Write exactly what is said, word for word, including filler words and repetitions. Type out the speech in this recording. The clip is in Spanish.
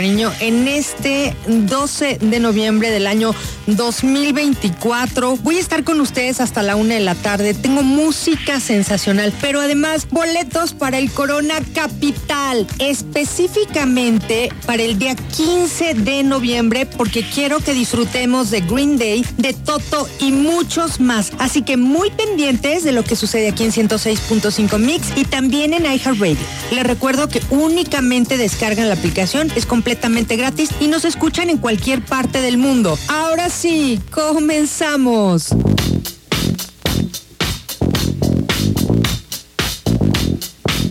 Niño, en este doce de noviembre del año dos mil veinticuatro voy a estar con ustedes hasta la una de la tarde. Tengo música sensacional, pero además boletos para el Corona Capital, específicamente para el día quince de noviembre, porque quiero que disfrutemos de Green Day, de Toto y muchos más. Así que muy pendientes de lo que sucede aquí en ciento seis punto cinco Mix y también en iHeartRadio. Les recuerdo que únicamente descargan la aplicación, es completamente completamente gratis y nos escuchan en cualquier parte del mundo. Ahora sí, comenzamos.